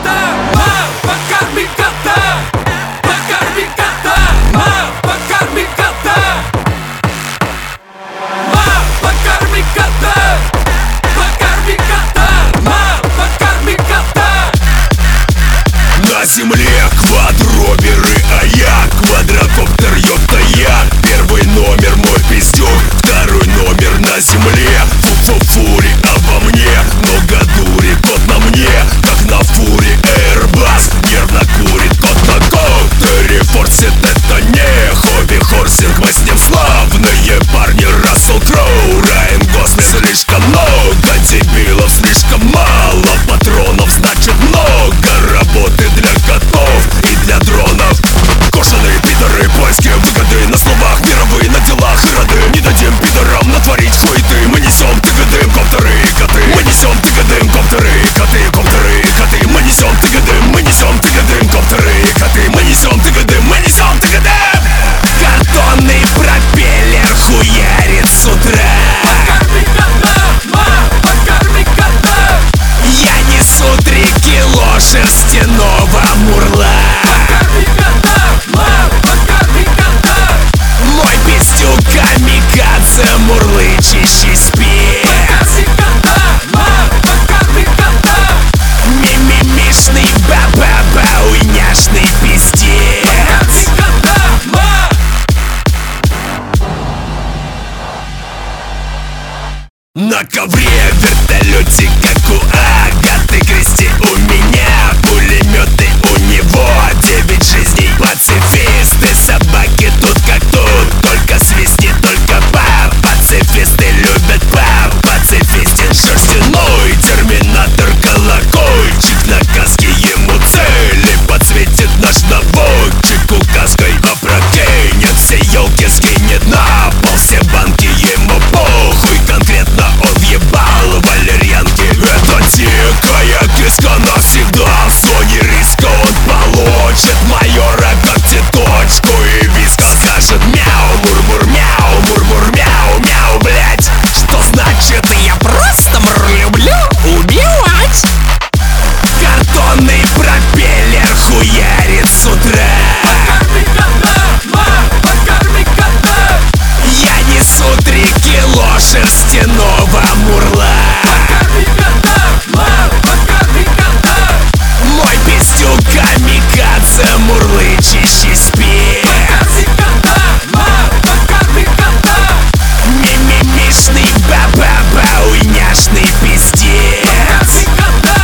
кота, покорми кота, покорми кота, покорми кота, покорми кота, покорми кота, покорми кота. На земле квадроберы, а я квадрокоптер, ёпта я. Первый номер мой пиздюк, второй номер на земле. Фу-фу-фури обо мне, много дури, кот на мне, как на фуре Airbus. Нервно курит кот на коутере, форсит это не хобби-хорсинг. Мы с ним славные парни, Рассел Кроу, Райан Гослинг. Слишком много дебилов, слишком мало патронов, значит много работы для котов и для дронов. Кошеные пидоры, польские выгоды на словах, мировые на делах и роды. Не дадим пидорам натворить хуеты. Мы несем тыгадым коптеры и коты. Мы несем тыгадым коптеры и коты, коптеры и коты. Мы несем тыгадым, мы несем тыгадым коптеры и коты. Мы несем тыгадым, мы несем тыгадым. Картонный пропеллер хуярит с утра. Покорми кота, покорми кота, Я несу 3 кило шерстяного мурла. покорми кота, покорми кота, Мой пиздюк камикадзе, мурлычащий спец. покорми кота, покорми кота, Мимимишный баба-бауняшный пиздец. покорми кота. На ковре вертолете, как у Агаты Кристи. У меня пулеметы, у него 9 жизней. Пацифисты, собаки тут как тут, только свистни, только пап. Пацифисты любят пап, пацифистин шерстяной. Терминатор, колокольчик, на каске ему цели подсветит наш наводчик указкой опрокинет. Все елки скинет на пол, все банки ему похуй. Конкретно он въебал валерьянки. Это дикая киска навсегда. В зоне риска он получит майора когтеточку и виска. Скажет мяу, мур-мур, мяу, мур-мур, мяу, мяу, блять. Что значит я просто люблю убивать. Картонный пропеллер хуярит с утра. Покорми кота, покорми кота, Я несу 3 кило шерстяного мурла. покорми кота, покорми кота, Мой пиздюк камикадзе, мурлычащий спец. покорми кота, покорми кота, Мимимишный баба-бауняшный пиздец. покорми кота.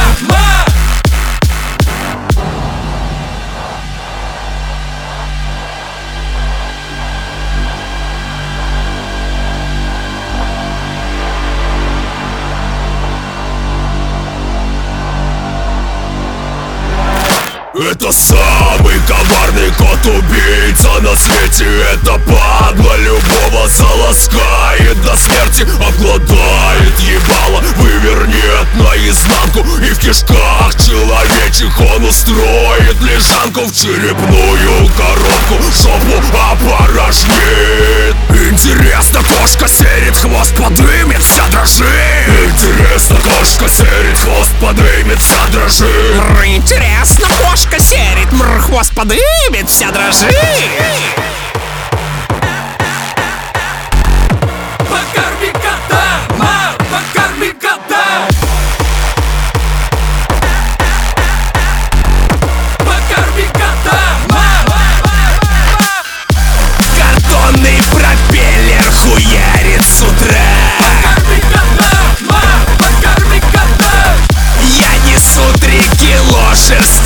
Это самый коварный кот-убийца на свете. Это падла любого заласкает до смерти. Обгладает ебало, вывернет наизнанку. И в кишках человечих он устроит лежанку. В черепную коробку жопу опорожнит. Интересно, кошка серит, хвост подымет, вся дрожит. Интересно, кошка серит, хвост подымет, вся дрожит. Интересно, кошка серит, хвост подымет, вся дрожит. Покорми кота, покорми кота, покорми кота. Картонный пропеллер хуярит с утра. Покорми кота, покорми кота, Я несу 3 кило шерстяного